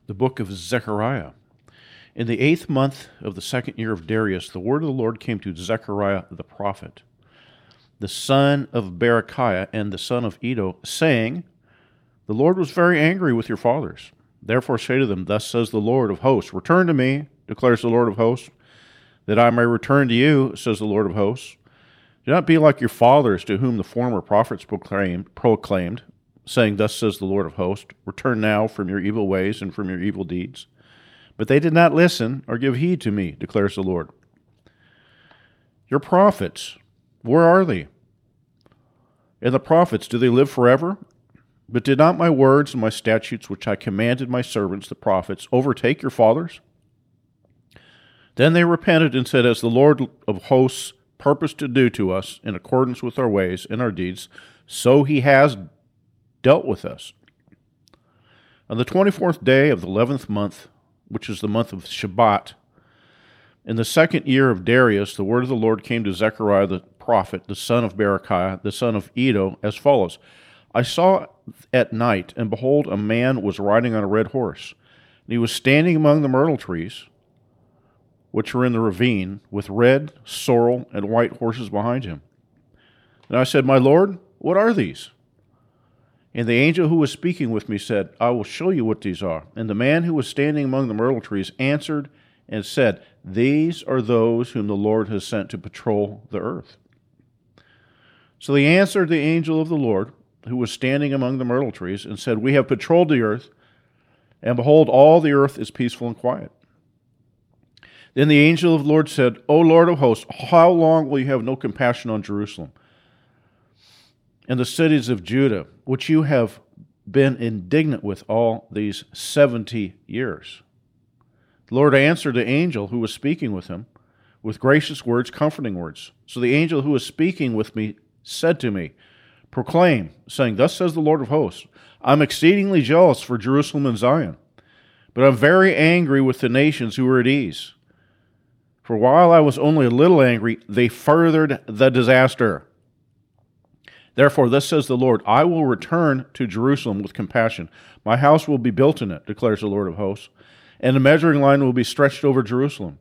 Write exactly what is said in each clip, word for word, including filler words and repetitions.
The book of Zechariah. In the eighth month of the second year of Darius, the word of the Lord came to Zechariah the prophet, the son of Berechiah and the son of Iddo, saying, The Lord was very angry with your fathers. Therefore say to them, Thus says the Lord of hosts, Return to me, declares the Lord of hosts, that I may return to you, says the Lord of hosts. Do not be like your fathers, to whom the former prophets proclaimed, proclaimed saying, Thus says the Lord of hosts, Return now from your evil ways and from your evil deeds. But they did not listen or give heed to me, declares the Lord. Your prophets, where are they? And the prophets, do they live forever? But did not my words and my statutes, which I commanded my servants, the prophets, overtake your fathers? Then they repented and said, As the Lord of hosts purposed to do to us, in accordance with our ways and our deeds, so he has dealt with us. On the twenty-fourth day of the eleventh month, which is the month of Shebat, in the second year of Darius, the word of the Lord came to Zechariah the prophet, the son of Berechiah, the son of Iddo, as follows. I saw at night, and behold, a man was riding on a red horse, and he was standing among the myrtle trees, which are in the ravine, with red, sorrel, and white horses behind him. And I said, My Lord, what are these? And the angel who was speaking with me said, I will show you what these are. And the man who was standing among the myrtle trees answered and said, These are those whom the Lord has sent to patrol the earth. So he answered the angel of the Lord, who was standing among the myrtle trees, and said, We have patrolled the earth, and behold, all the earth is peaceful and quiet. Then the angel of the Lord said, O Lord of hosts, how long will you have no compassion on Jerusalem and the cities of Judah, which you have been indignant with all these seventy years? The Lord answered the angel who was speaking with him with gracious words, comforting words. So the angel who was speaking with me said to me, Proclaim, saying, Thus says the Lord of hosts, I'm exceedingly jealous for Jerusalem and Zion, but I'm very angry with the nations who are at ease. For while I was only a little angry, they furthered the disaster. Therefore, thus says the Lord, I will return to Jerusalem with compassion. My house will be built in it, declares the Lord of hosts, and the measuring line will be stretched over Jerusalem.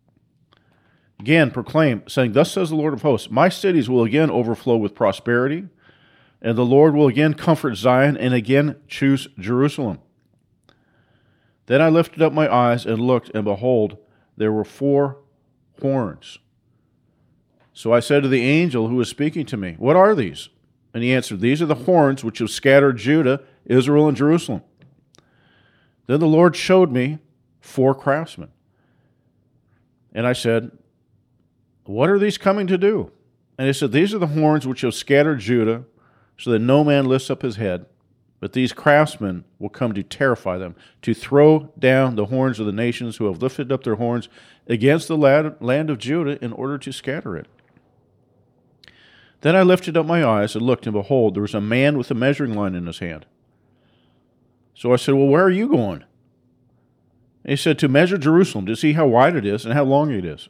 Again, proclaim, saying, Thus says the Lord of hosts, My cities will again overflow with prosperity, and the Lord will again comfort Zion and again choose Jerusalem. Then I lifted up my eyes and looked, and behold, there were four horns. So I said to the angel who was speaking to me, What are these? And he answered, These are the horns which have scattered Judah, Israel, and Jerusalem. Then the Lord showed me four craftsmen. And I said, What are these coming to do? And he said, These are the horns which have scattered Judah, so that no man lifts up his head. But these craftsmen will come to terrify them, to throw down the horns of the nations who have lifted up their horns against the land of Judah in order to scatter it. Then I lifted up my eyes and looked, and behold, there was a man with a measuring line in his hand. So I said, Well, where are you going? And he said, To measure Jerusalem, to see how wide it is and how long it is.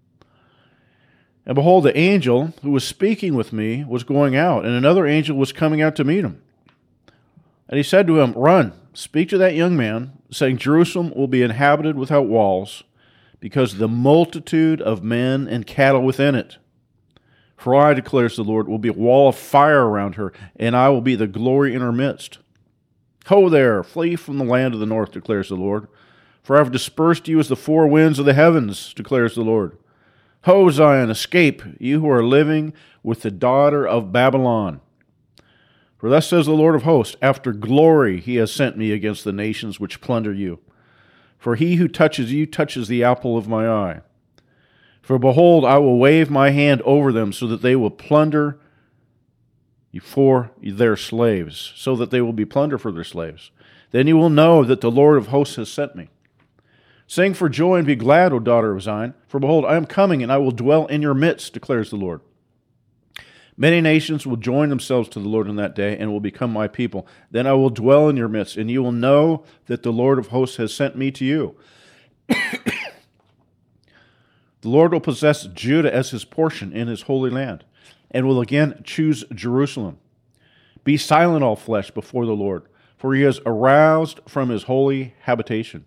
And behold, the angel who was speaking with me was going out, and another angel was coming out to meet him. And he said to him, Run, speak to that young man, saying, Jerusalem will be inhabited without walls, because of the multitude of men and cattle within it. For I, declares the Lord, will be a wall of fire around her, and I will be the glory in her midst. Ho there, flee from the land of the north, declares the Lord. For I have dispersed you as the four winds of the heavens, declares the Lord. Ho, Zion, escape, you who are living with the daughter of Babylon. For thus says the Lord of hosts, After glory he has sent me against the nations which plunder you. For he who touches you touches the apple of my eye. For behold, I will wave my hand over them, so that they will plunder for their slaves, so that they will be plunder for their slaves. Then you will know that the Lord of hosts has sent me. Sing for joy and be glad, O daughter of Zion, for behold, I am coming, and I will dwell in your midst, declares the Lord. Many nations will join themselves to the Lord in that day and will become my people. Then I will dwell in your midst, and you will know that the Lord of hosts has sent me to you. The Lord will possess Judah as his portion in his holy land, and will again choose Jerusalem. Be silent, all flesh, before the Lord, for he has aroused from his holy habitation.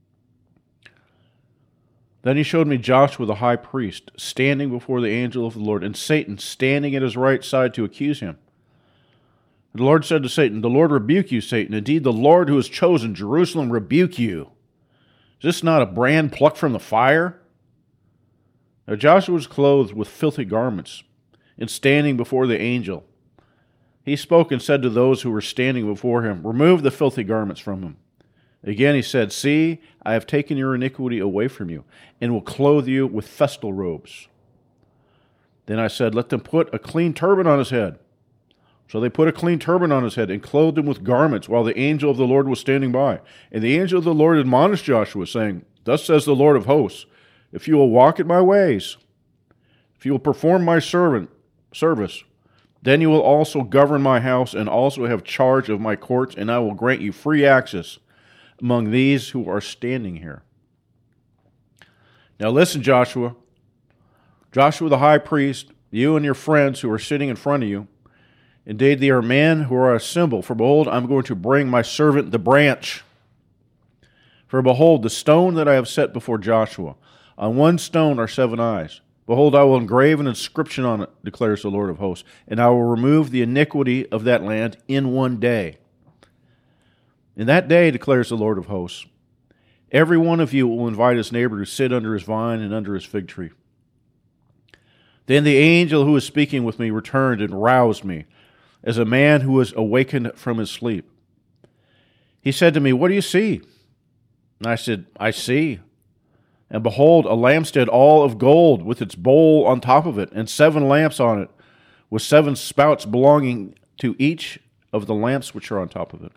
Then he showed me Joshua the high priest, standing before the angel of the Lord, and Satan standing at his right side to accuse him. The Lord said to Satan, "The Lord rebuke you, Satan. Indeed, the Lord who has chosen Jerusalem rebuke you. Is this not a brand plucked from the fire?" Now Joshua was clothed with filthy garments, and standing before the angel. He spoke and said to those who were standing before him, "Remove the filthy garments from him." Again he said, "See, I have taken your iniquity away from you, and will clothe you with festal robes." Then I said, "Let them put a clean turban on his head." So they put a clean turban on his head and clothed him with garments while the angel of the Lord was standing by. And the angel of the Lord admonished Joshua, saying, "Thus says the Lord of hosts, if you will walk in my ways, if you will perform my servant service, then you will also govern my house and also have charge of my courts, and I will grant you free access among these who are standing here." Now listen, Joshua. Joshua the high priest, you and your friends who are sitting in front of you, indeed they are men who are a symbol. For behold, I am going to bring my servant the branch. For behold, the stone that I have set before Joshua, on one stone are seven eyes. Behold, I will engrave an inscription on it, declares the Lord of hosts, and I will remove the iniquity of that land in one day. In that day, declares the Lord of hosts, every one of you will invite his neighbor to sit under his vine and under his fig tree. Then the angel who was speaking with me returned and roused me, as a man who was awakened from his sleep. He said to me, "What do you see?" And I said, "I see. And behold, a lampstand all of gold, with its bowl on top of it, and seven lamps on it, with seven spouts belonging to each of the lamps which are on top of it.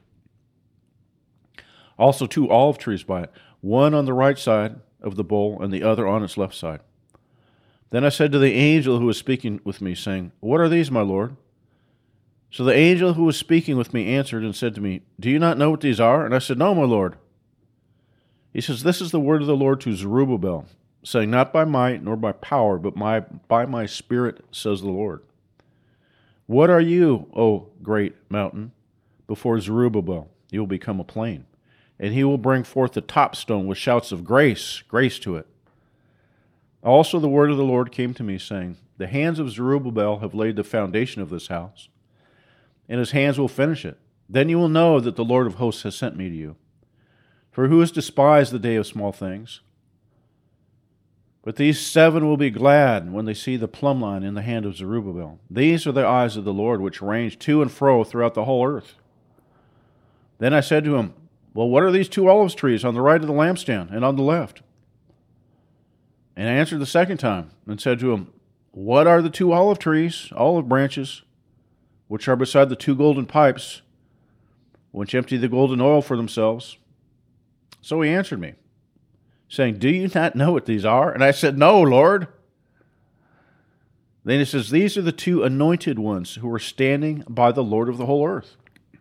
Also two olive trees by it, one on the right side of the bowl, and the other on its left side." Then I said to the angel who was speaking with me, saying, "What are these, my Lord?" So the angel who was speaking with me answered and said to me, "Do you not know what these are?" And I said, "No, my Lord." He says, "This is the word of the Lord to Zerubbabel, saying, Not by might nor by power, but my, by my Spirit, says the Lord. What are you, O great mountain? Before Zerubbabel you will become a plain, and he will bring forth the top stone with shouts of grace, grace to it." Also the word of the Lord came to me, saying, "The hands of Zerubbabel have laid the foundation of this house, and his hands will finish it. Then you will know that the Lord of hosts has sent me to you. For who has despised the day of small things? But these seven will be glad when they see the plumb line in the hand of Zerubbabel. These are the eyes of the Lord, which range to and fro throughout the whole earth." Then I said to him, "Well, what are these two olive trees on the right of the lampstand and on the left?" And I answered the second time and said to him, "What are the two olive trees, olive branches, which are beside the two golden pipes, which empty the golden oil for themselves?" So he answered me, saying, "Do you not know what these are?" And I said, "No, Lord." Then he says, "These are the two anointed ones who are standing by the Lord of the whole earth."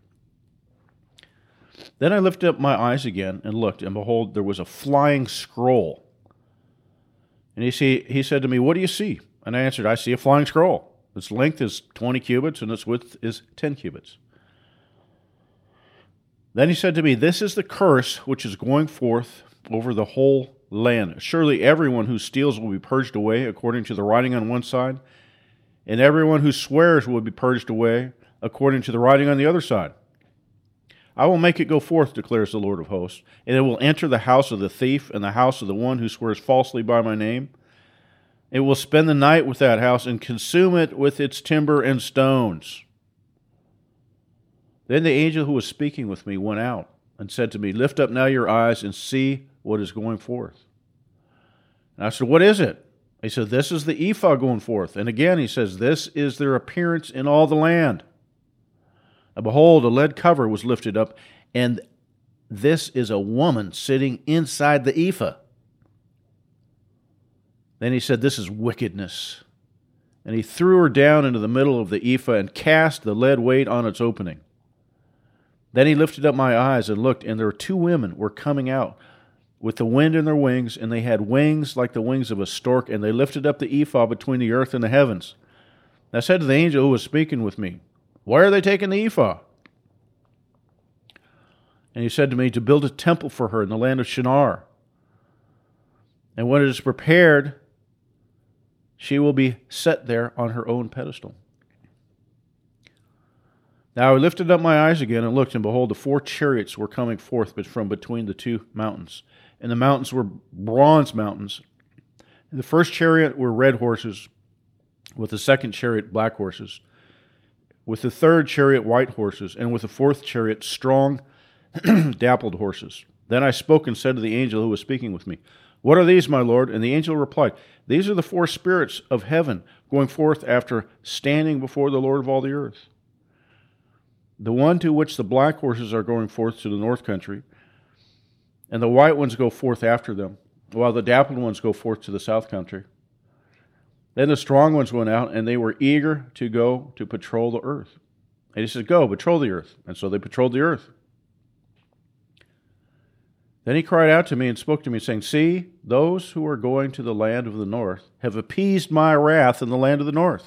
Then I lifted up my eyes again and looked, and behold, there was a flying scroll. And he, see, he said to me, "What do you see?" And I answered, "I see a flying scroll. Its length is twenty cubits, and its width is ten cubits." Then he said to me, "This is the curse which is going forth over the whole land. Surely everyone who steals will be purged away according to the writing on one side, and everyone who swears will be purged away according to the writing on the other side. I will make it go forth, declares the Lord of hosts, and it will enter the house of the thief and the house of the one who swears falsely by my name. It will spend the night with that house and consume it with its timber and stones." Then the angel who was speaking with me went out and said to me, "Lift up now your eyes and see what is going forth." And I said, "What is it?" He said, "This is the ephah going forth." And again he says, "This is their appearance in all the land." And behold, a lead cover was lifted up, and this is a woman sitting inside the ephah. Then he said, "This is wickedness." And he threw her down into the middle of the ephah and cast the lead weight on its opening. Then he lifted up my eyes and looked, and there were two women were coming out with the wind in their wings, and they had wings like the wings of a stork, and they lifted up the ephah between the earth and the heavens. And I said to the angel who was speaking with me, "Why are they taking the ephah?" And he said to me, to build a temple for her in the land of Shinar. And when it is prepared, she will be set there on her own pedestal. Now I lifted up my eyes again and looked, and behold, the four chariots were coming forth from between the two mountains. And the mountains were bronze mountains. In the first chariot were red horses, with the second chariot black horses, with the third chariot white horses, and with the fourth chariot strong dappled horses. Then I spoke and said to the angel who was speaking with me, what are these, my Lord? And the angel replied, these are the four spirits of heaven going forth after standing before the Lord of all the earth. The one to which the black horses are going forth to the north country, and the white ones go forth after them, while the dappled ones go forth to the south country. Then the strong ones went out, and they were eager to go to patrol the earth. And he said, go, patrol the earth. And so they patrolled the earth. Then he cried out to me and spoke to me, saying, see, those who are going to the land of the north have appeased my wrath in the land of the north.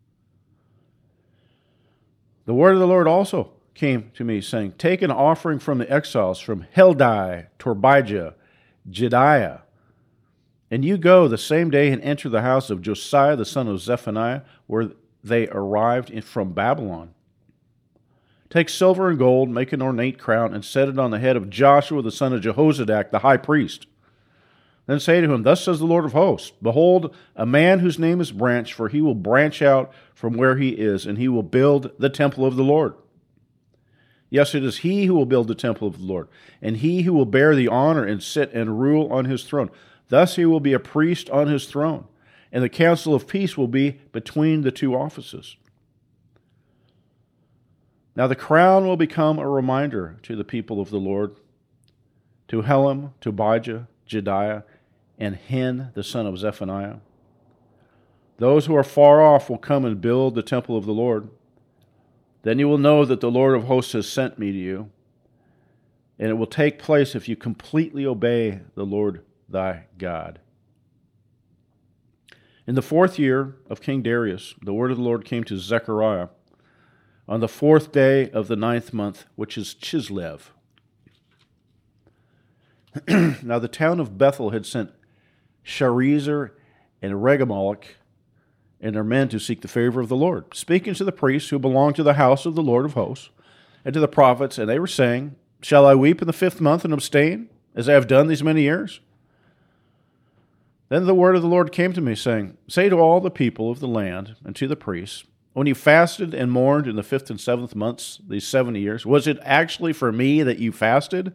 The word of the Lord also came to me, saying, take an offering from the exiles, from Heldai, Torbijah, Jediah, and you go the same day and enter the house of Josiah the son of Zephaniah, where they arrived in, from Babylon. Take silver and gold, make an ornate crown, and set it on the head of Joshua the son of Jehozadak, the high priest. Then say to him, thus says the Lord of hosts, behold, a man whose name is Branch, for he will branch out from where he is, and he will build the temple of the Lord. Yes, it is he who will build the temple of the Lord, and he who will bear the honor and sit and rule on his throne. Thus he will be a priest on his throne, and the council of peace will be between the two offices. Now the crown will become a reminder to the people of the Lord, to Helam, Tobijah, Jediah, and Hen, the son of Zephaniah. Those who are far off will come and build the temple of the Lord. Then you will know that the Lord of hosts has sent me to you, and it will take place if you completely obey the Lord thy God. In the fourth year of King Darius, the word of the Lord came to Zechariah on the fourth day of the ninth month, which is Chislev. Now the town of Bethel had sent Sharezer and Regamolech and their men to seek the favor of the Lord, speaking to the priests who belonged to the house of the Lord of hosts, and to the prophets, and they were saying, shall I weep in the fifth month and abstain, as I have done these many years? Then the word of the Lord came to me, saying, say to all the people of the land and to the priests, when you fasted and mourned in the fifth and seventh months, these seventy years, was it actually for me that you fasted?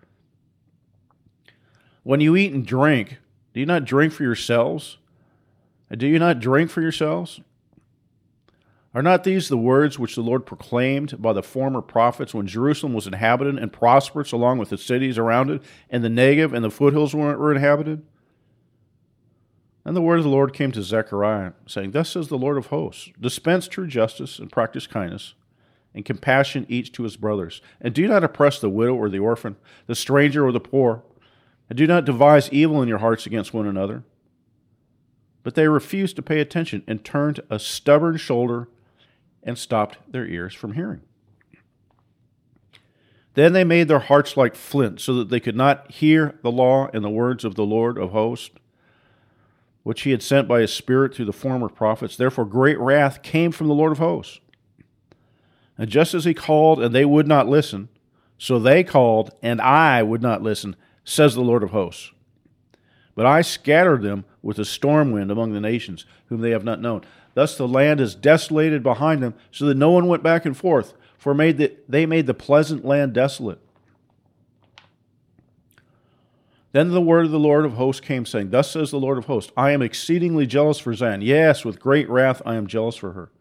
When you eat and drink, do you not drink for yourselves? And do you not drink for yourselves? Are not these the words which the Lord proclaimed by the former prophets when Jerusalem was inhabited and prosperous along with the cities around it, and the Negev and the foothills were, were inhabited? And the word of the Lord came to Zechariah, saying, thus says the Lord of hosts, dispense true justice and practice kindness, and compassion each to his brothers. And do not oppress the widow or the orphan, the stranger or the poor, and do not devise evil in your hearts against one another. But they refused to pay attention and turned a stubborn shoulder and stopped their ears from hearing. Then they made their hearts like flint, so that they could not hear the law and the words of the Lord of hosts, which he had sent by his Spirit through the former prophets. Therefore great wrath came from the Lord of hosts. And just as he called, and they would not listen, so they called, and I would not listen, says the Lord of hosts. But I scattered them with a storm wind among the nations, whom they have not known. Thus the land is desolated behind them, so that no one went back and forth, for made the, they made the pleasant land desolate. Then the word of the Lord of hosts came, saying, thus says the Lord of hosts, I am exceedingly jealous for Zion. Yes, with great wrath I am jealous for her.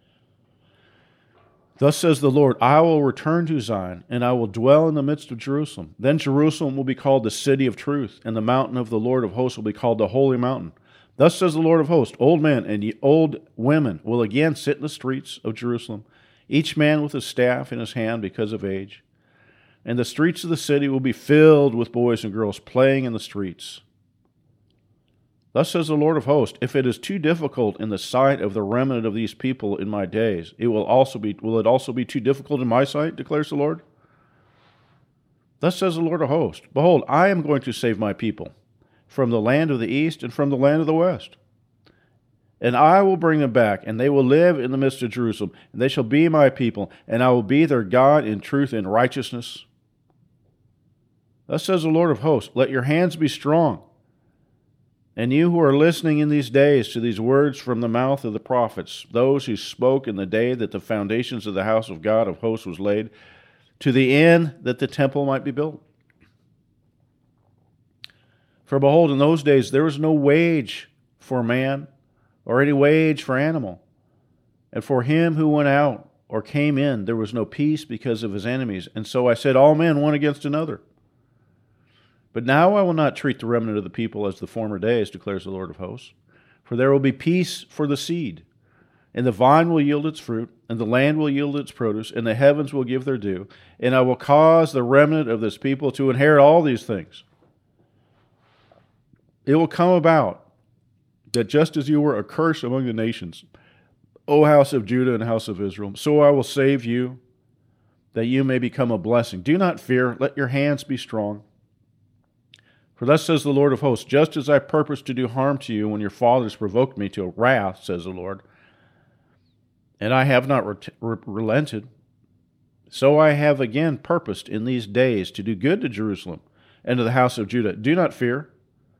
Thus says the Lord, I will return to Zion, and I will dwell in the midst of Jerusalem. Then Jerusalem will be called the city of truth, and the mountain of the Lord of hosts will be called the holy mountain. Thus says the Lord of hosts, old men and old women will again sit in the streets of Jerusalem, each man with a staff in his hand because of age. And the streets of the city will be filled with boys and girls playing in the streets. Thus says the Lord of hosts, if it is too difficult in the sight of the remnant of these people in my days, it will also be will it also be too difficult in my sight, declares the Lord? Thus says the Lord of hosts, behold, I am going to save my people from the land of the east and from the land of the west. And I will bring them back, and they will live in the midst of Jerusalem, and they shall be my people, and I will be their God in truth and righteousness. Thus says the Lord of hosts, let your hands be strong. And you who are listening in these days to these words from the mouth of the prophets, those who spoke in the day that the foundations of the house of God of hosts was laid, to the end that the temple might be built. For behold, in those days there was no wage for man, or any wage for animal. And for him who went out or came in, there was no peace because of his enemies. And so I said, all men one against another. But now I will not treat the remnant of the people as the former days, declares the Lord of hosts. For there will be peace for the seed, and the vine will yield its fruit, and the land will yield its produce, and the heavens will give their due. And I will cause the remnant of this people to inherit all these things. It will come about that just as you were a curse among the nations, O house of Judah and house of Israel, so I will save you, that you may become a blessing. Do not fear, let your hands be strong. For thus says the Lord of hosts, just as I purposed to do harm to you when your fathers provoked me to wrath, says the Lord, and I have not re- re- relented, so I have again purposed in these days to do good to Jerusalem and to the house of Judah. Do not fear.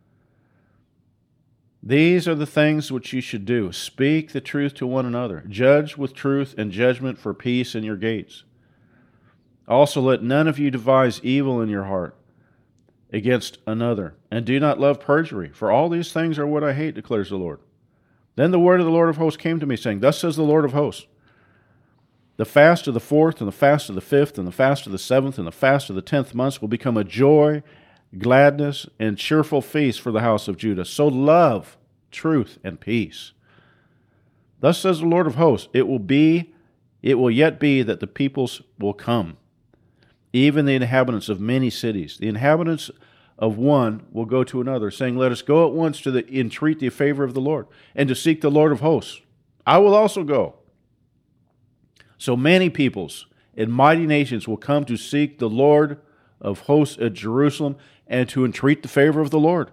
These are the things which you should do. Speak the truth to one another. Judge with truth and judgment for peace in your gates. Also let none of you devise evil in your heart against another. And do not love perjury, for all these things are what I hate, declares the Lord. Then the word of the Lord of hosts came to me, saying, thus says the Lord of hosts, the fast of the fourth and the fast of the fifth and the fast of the seventh and the fast of the tenth months will become a joy, gladness, and cheerful feast for the house of Judah. So love, truth, and peace. Thus says the Lord of hosts, it will be, it will yet be that the peoples will come, even the inhabitants of many cities. The inhabitants of one will go to another, saying, let us go at once to the, entreat the favor of the Lord, and to seek the Lord of hosts. I will also go. So many peoples and mighty nations will come to seek the Lord of hosts at Jerusalem, and to entreat the favor of the Lord.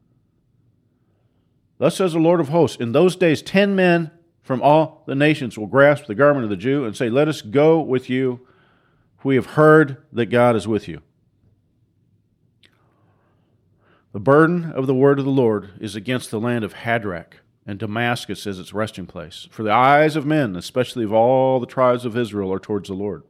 Thus says the Lord of hosts, in those days ten men from all the nations will grasp the garment of the Jew and say, let us go with you, for we have heard that God is with you. The burden of the word of the Lord is against the land of Hadrach, and Damascus is its resting place. For the eyes of men, especially of all the tribes of Israel, are towards the Lord.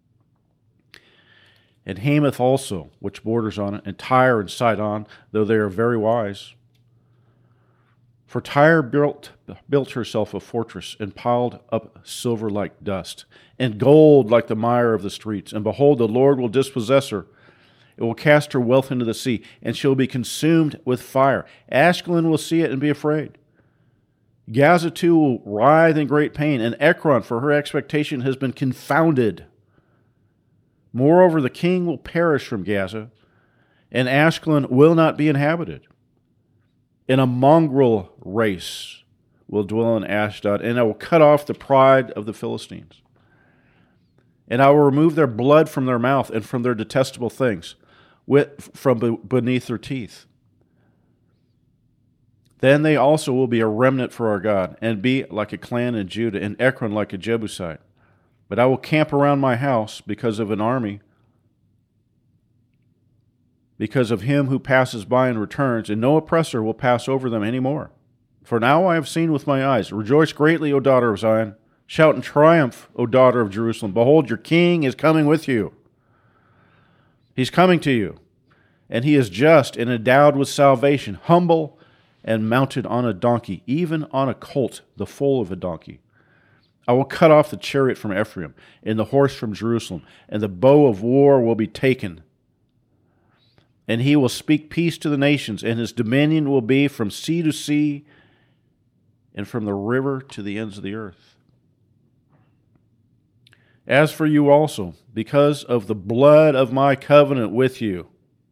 And Hamath also, which borders on it, and Tyre and Sidon, though they are very wise. For Tyre built, built herself a fortress, and piled up silver like dust, and gold like the mire of the streets. And behold, the Lord will dispossess her. It will cast her wealth into the sea, and she will be consumed with fire. Ashkelon will see it and be afraid. Gaza too will writhe in great pain, and Ekron, for her expectation, has been confounded. Moreover, the king will perish from Gaza, and Ashkelon will not be inhabited. And a mongrel race will dwell in Ashdod, and I will cut off the pride of the Philistines. And I will remove their blood from their mouth and from their detestable things, with, from beneath their teeth. Then they also will be a remnant for our God, and be like a clan in Judah, and Ekron like a Jebusite. But I will camp around my house because of an army, because of him who passes by and returns, and no oppressor will pass over them any more. For now I have seen with my eyes. Rejoice greatly, O daughter of Zion. Shout in triumph, O daughter of Jerusalem. Behold, your king is coming with you. He's coming to you, and he is just and endowed with salvation, humble and mounted on a donkey, even on a colt, the foal of a donkey. I will cut off the chariot from Ephraim, and the horse from Jerusalem, and the bow of war will be taken. And he will speak peace to the nations, and his dominion will be from sea to sea, and from the river to the ends of the earth. As for you also, because of the blood of my covenant with you,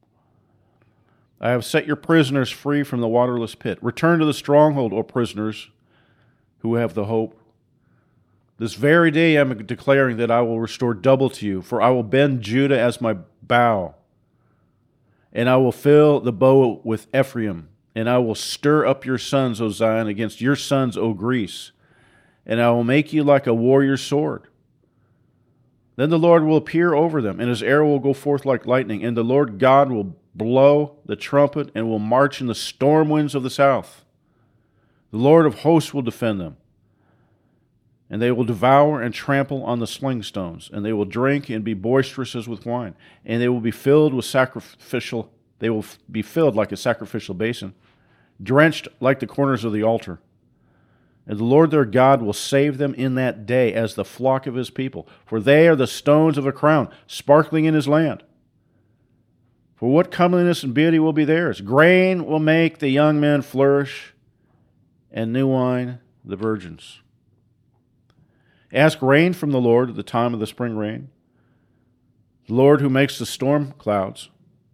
I have set your prisoners free from the waterless pit. Return to the stronghold, O prisoners who have the hope. This very day I am declaring that I will restore double to you, for I will bend Judah as my bow And I will fill the bow with Ephraim, and I will stir up your sons, O Zion, against your sons, O Greece, and I will make you like a warrior's sword. Then the Lord will appear over them, and his arrow will go forth like lightning, and the Lord God will blow the trumpet and will march in the storm winds of the south. The Lord of hosts will defend them, and they will devour and trample on the sling stones, and they will drink and be boisterous as with wine, and they will be filled with sacrificial, they will be filled like a sacrificial basin, drenched like the corners of the altar. And the Lord their God will save them in that day as the flock of his people, for they are the stones of a crown, sparkling in his land. For what comeliness and beauty will be theirs? Grain will make the young men flourish, and new wine the virgins. Ask rain from the Lord at the time of the spring rain, the Lord who makes the storm clouds,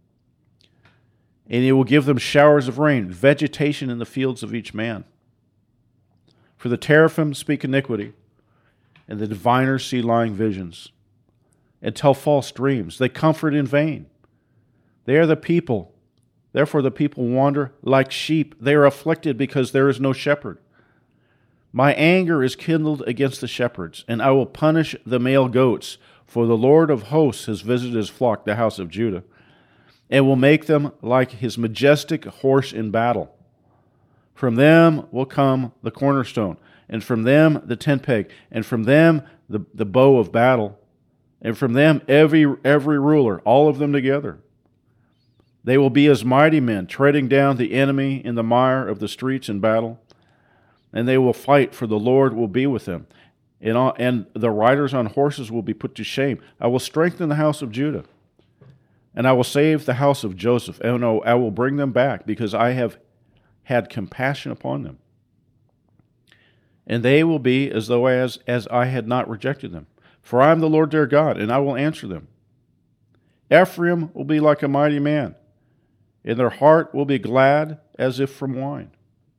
and he will give them showers of rain, vegetation in the fields of each man. For the teraphim speak iniquity, and the diviners see lying visions, and tell false dreams. They comfort in vain. They are the people. Therefore the people wander like sheep. They are afflicted because there is no shepherd. My anger is kindled against the shepherds, and I will punish the male goats, for the Lord of hosts has visited his flock, the house of Judah, and will make them like his majestic horse in battle. From them will come the cornerstone, and from them the tent peg, and from them the, the bow of battle, and from them every every ruler, all of them together. They will be as mighty men, treading down the enemy in the mire of the streets in battle. And they will fight, for the Lord will be with them. And, all, and the riders on horses will be put to shame. I will strengthen the house of Judah, and I will save the house of Joseph. And I will bring them back, because I have had compassion upon them. And they will be as though as, as I had not rejected them. For I am the Lord their God, and I will answer them. Ephraim will be like a mighty man, and their heart will be glad as if from wine.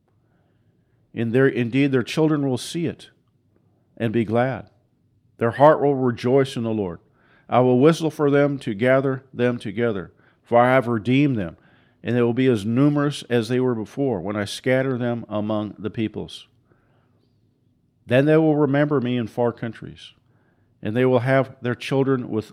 In their, indeed, their children will see it and be glad. Their heart will rejoice in the Lord. I will whistle for them to gather them together, for I have redeemed them, and they will be as numerous as they were before, when I scatter them among the peoples. Then they will remember me in far countries, and they will have their children with,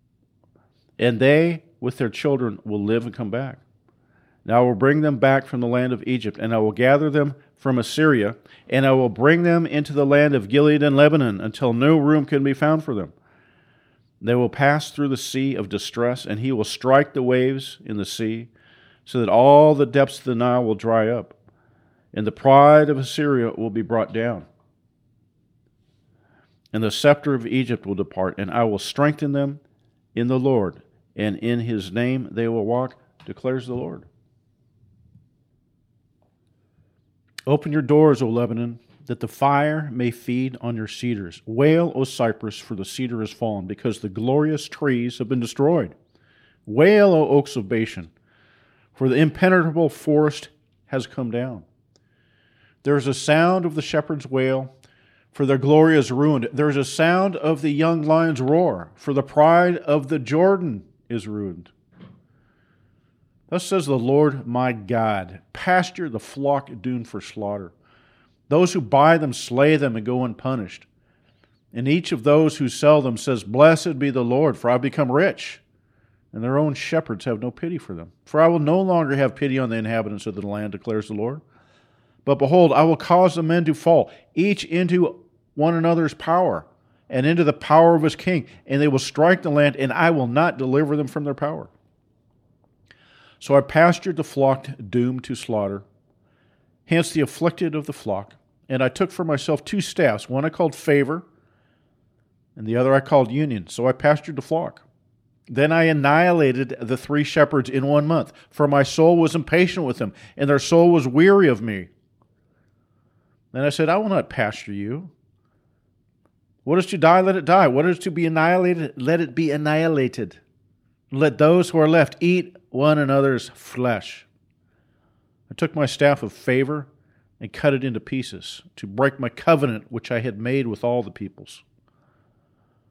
and they with their children will live and come back. Now I will bring them back from the land of Egypt, and I will gather them from Assyria, and I will bring them into the land of Gilead and Lebanon, until no room can be found for them. They will pass through the sea of distress, and he will strike the waves in the sea, so that all the depths of the Nile will dry up, and the pride of Assyria will be brought down. And the scepter of Egypt will depart, and I will strengthen them in the Lord, and in his name they will walk, declares the Lord. Open your doors, O Lebanon, that the fire may feed on your cedars. Wail, O Cypress, for the cedar has fallen, because the glorious trees have been destroyed. Wail, O oaks of Bashan, for the impenetrable forest has come down. There is a sound of the shepherd's wail, for their glory is ruined. There is a sound of the young lion's roar, for the pride of the Jordan is ruined. Thus says the Lord my God, pasture the flock doomed for slaughter. Those who buy them slay them and go unpunished. And each of those who sell them says, Blessed be the Lord, for I have become rich. And their own shepherds have no pity for them. For I will no longer have pity on the inhabitants of the land, declares the Lord. But behold, I will cause the men to fall, each into one another's power, and into the power of his king. And they will strike the land, and I will not deliver them from their power. So I pastured the flock doomed to slaughter, hence the afflicted of the flock. And I took for myself two staffs. One I called favor, and the other I called union. So I pastured the flock. Then I annihilated the three shepherds in one month, for my soul was impatient with them, and their soul was weary of me. Then I said, I will not pasture you. What is to die, let it die. What is to be annihilated, let it be annihilated. Let those who are left eat one another's flesh. I took my staff of favor and cut it into pieces, to break my covenant which I had made with all the peoples.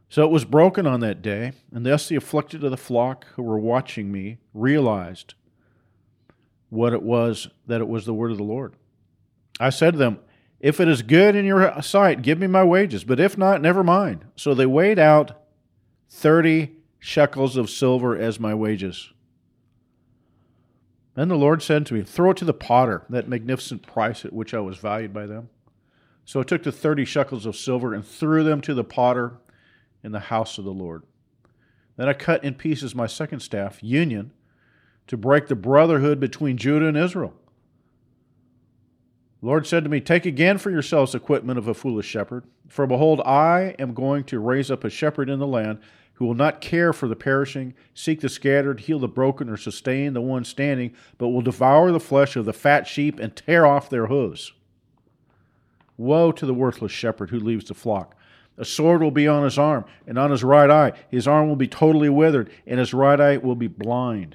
So it was broken on that day, and thus the afflicted of the flock who were watching me realized what it was, that it was the word of the Lord. I said to them, if it is good in your sight, give me my wages, but if not, never mind. So they weighed out thirty shekels of silver as my wages. Then the Lord said to me, throw it to the potter, that magnificent price at which I was valued by them. So I took the thirty shekels of silver and threw them to the potter in the house of the Lord. Then I cut in pieces my second staff, union, to break the brotherhood between Judah and Israel. The Lord said to me, take again for yourselves the equipment of a foolish shepherd. For behold, I am going to raise up a shepherd in the land who will not care for the perishing, seek the scattered, heal the broken, or sustain the one standing, but will devour the flesh of the fat sheep and tear off their hooves. Woe to the worthless shepherd who leaves the flock. A sword will be on his arm, and on his right eye. His arm will be totally withered, and his right eye will be blind.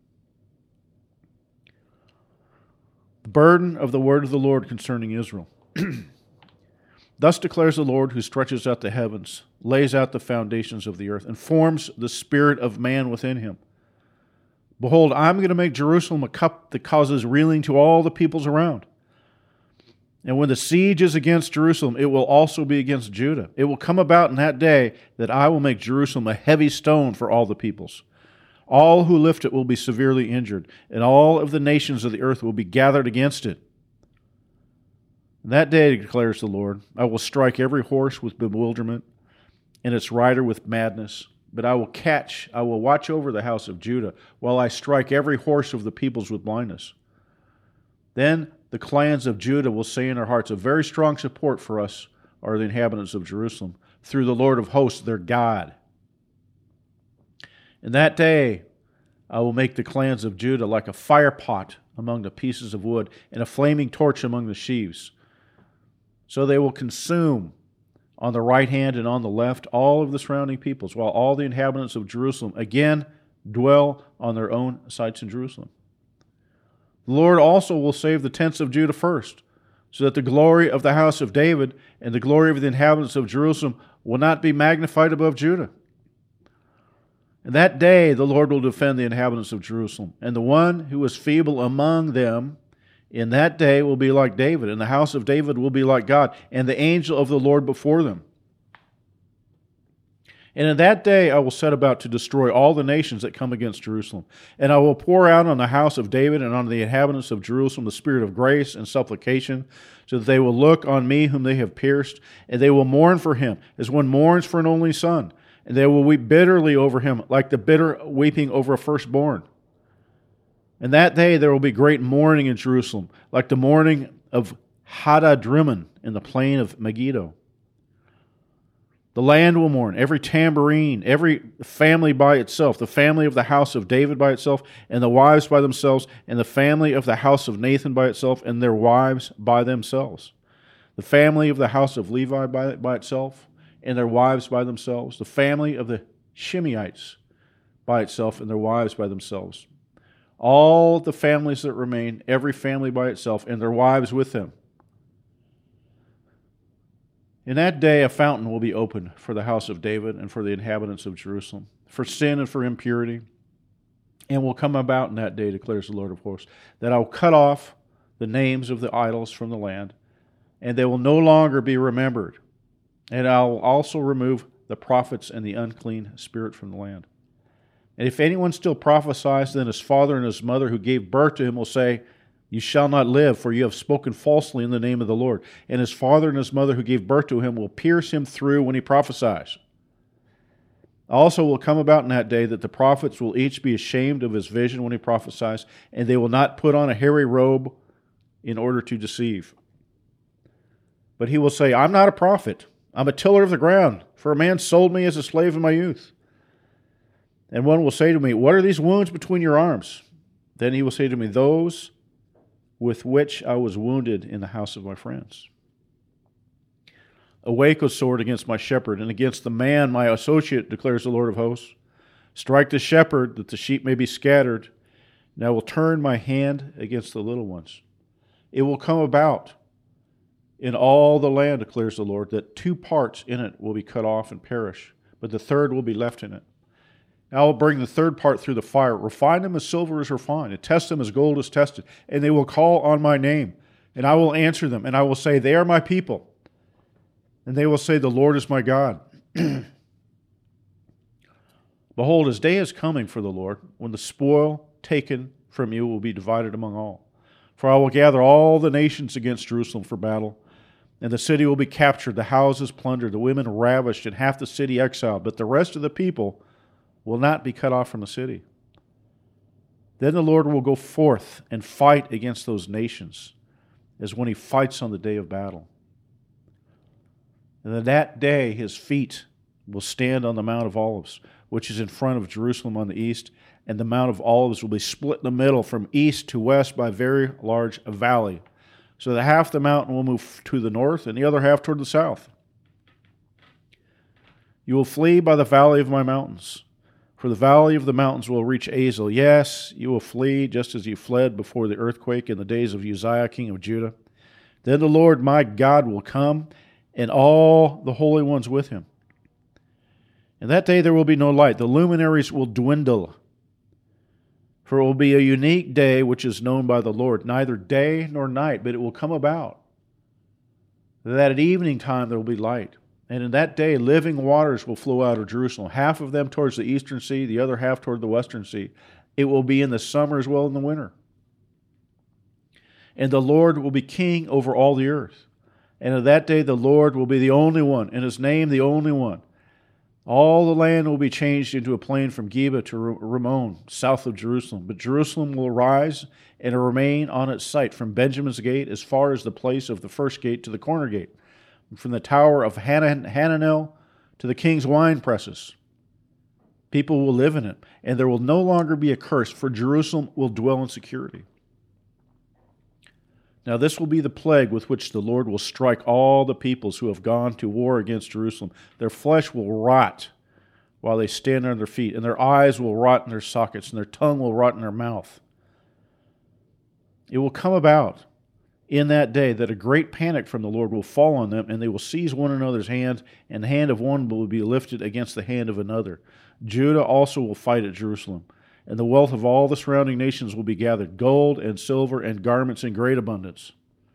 The burden of the word of the Lord concerning Israel. Thus declares the Lord, who stretches out the heavens, lays out the foundations of the earth, and forms the spirit of man within him. Behold, I'm going to make Jerusalem a cup that causes reeling to all the peoples around. And when the siege is against Jerusalem, it will also be against Judah. It will come about in that day that I will make Jerusalem a heavy stone for all the peoples. All who lift it will be severely injured, and all of the nations of the earth will be gathered against it. In that day, declares the Lord, I will strike every horse with bewilderment, and its rider with madness. But I will catch, I will watch over the house of Judah, while I strike every horse of the peoples with blindness. Then the clans of Judah will say in their hearts, a very strong support for us are the inhabitants of Jerusalem, through the Lord of hosts, their God. In that day, I will make the clans of Judah like a fire pot among the pieces of wood, and a flaming torch among the sheaves. So they will consume on the right hand and on the left all of the surrounding peoples, while all the inhabitants of Jerusalem again dwell on their own sites in Jerusalem. The Lord also will save the tents of Judah first, so that the glory of the house of David and the glory of the inhabitants of Jerusalem will not be magnified above Judah. In that day the Lord will defend the inhabitants of Jerusalem, and the one who is feeble among them in that day will be like David, and the house of David will be like God, and the angel of the Lord before them. And in that day I will set about to destroy all the nations that come against Jerusalem. And I will pour out on the house of David and on the inhabitants of Jerusalem the spirit of grace and supplication, so that they will look on me whom they have pierced, and they will mourn for him, as one mourns for an only son. And they will weep bitterly over him, like the bitter weeping over a firstborn. And that day there will be great mourning in Jerusalem, like the mourning of Hadadrimmon in the plain of Megiddo. The land will mourn, every tambourine, every family by itself, the family of the house of David by itself, and the wives by themselves, and the family of the house of Nathan by itself, and their wives by themselves. The family of the house of Levi by, by itself, and their wives by themselves. The family of the Shimeites by itself, and their wives by themselves. All the families that remain, every family by itself, and their wives with them. In that day a fountain will be opened for the house of David and for the inhabitants of Jerusalem, for sin and for impurity. And will come about in that day, declares the Lord of hosts, that I will cut off the names of the idols from the land, and they will no longer be remembered. And I will also remove the prophets and the unclean spirit from the land. And if anyone still prophesies, then his father and his mother who gave birth to him will say, you shall not live, for you have spoken falsely in the name of the Lord. And his father and his mother who gave birth to him will pierce him through when he prophesies. Also will come about in that day that the prophets will each be ashamed of his vision when he prophesies, and they will not put on a hairy robe in order to deceive. But he will say, I'm not a prophet. I'm a tiller of the ground, for a man sold me as a slave in my youth. And one will say to me, what are these wounds between your arms? Then he will say to me, those with which I was wounded in the house of my friends. Awake, O sword, against my shepherd, and against the man, my associate, declares the Lord of hosts. Strike the shepherd, that the sheep may be scattered, and I will turn my hand against the little ones. It will come about in all the land, declares the Lord, that two parts in it will be cut off and perish, but the third will be left in it. I will bring the third part through the fire, refine them as silver is refined, and test them as gold is tested. And they will call on my name, and I will answer them, and I will say, they are my people. And they will say, the Lord is my God. Behold, his day is coming for the Lord, when the spoil taken from you will be divided among all. For I will gather all the nations against Jerusalem for battle, and the city will be captured, the houses plundered, the women ravished, and half the city exiled. But the rest of the people will not be cut off from the city. Then the Lord will go forth and fight against those nations, as when he fights on the day of battle. And in that day his feet will stand on the Mount of Olives, which is in front of Jerusalem on the east, and the Mount of Olives will be split in the middle from east to west by a very large valley, so that half the mountain will move to the north and the other half toward the south. You will flee by the valley of my mountains, for the valley of the mountains will reach Azel. Yes, you will flee just as you fled before the earthquake in the days of Uzziah, king of Judah. Then the Lord my God will come, and all the holy ones with him. In that day there will be no light. The luminaries will dwindle. For it will be a unique day which is known by the Lord, neither day nor night, but it will come about that at evening time there will be light. And in that day living waters will flow out of Jerusalem, half of them towards the eastern sea, the other half toward the western sea. It will be in the summer as well as in the winter. And the Lord will be king over all the earth. And in that day the Lord will be the only one, and his name the only one. All the land will be changed into a plain from Geba to Ramon, south of Jerusalem. But Jerusalem will rise and remain on its site from Benjamin's gate as far as the place of the first gate to the corner gate, and from the tower of Hananel to the king's wine presses. People will live in it, and there will no longer be a curse, for Jerusalem will dwell in security. Now this will be the plague with which the Lord will strike all the peoples who have gone to war against Jerusalem. Their flesh will rot while they stand on their feet, and their eyes will rot in their sockets, and their tongue will rot in their mouth. It will come about in that day that a great panic from the Lord will fall on them, and they will seize one another's hands, and the hand of one will be lifted against the hand of another. Judah also will fight at Jerusalem, and the wealth of all the surrounding nations will be gathered, gold and silver and garments in great abundance.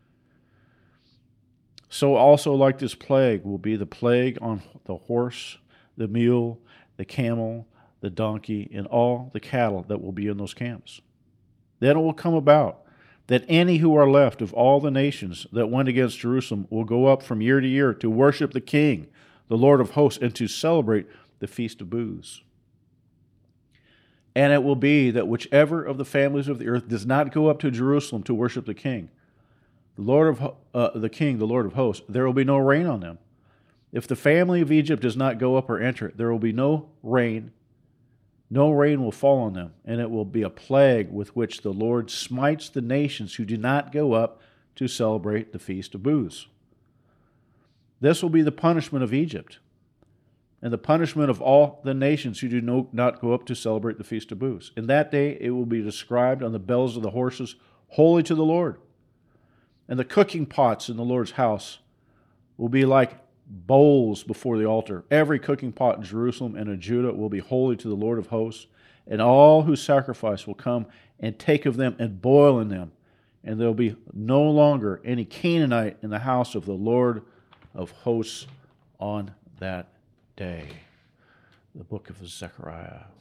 So also like this plague will be the plague on the horse, the mule, the camel, the donkey, and all the cattle that will be in those camps. Then it will come about that any who are left of all the nations that went against Jerusalem will go up from year to year to worship the King, the Lord of hosts, and to celebrate the Feast of Booths. And it will be that whichever of the families of the earth does not go up to Jerusalem to worship the King, the Lord of uh, the King, the Lord of hosts, there will be no rain on them. If the family of Egypt does not go up or enter, there will be no rain. No rain will fall on them, and it will be a plague with which the Lord smites the nations who do not go up to celebrate the Feast of Booths. This will be the punishment of Egypt, and the punishment of all the nations who do no, not go up to celebrate the Feast of Booths. In that day it will be described on the bells of the horses, holy to the Lord. And the cooking pots in the Lord's house will be like bowls before the altar. Every cooking pot in Jerusalem and in Judah will be holy to the Lord of hosts, and all who sacrifice will come and take of them and boil in them. And there will be no longer any Canaanite in the house of the Lord of hosts on that day. The book of Zechariah.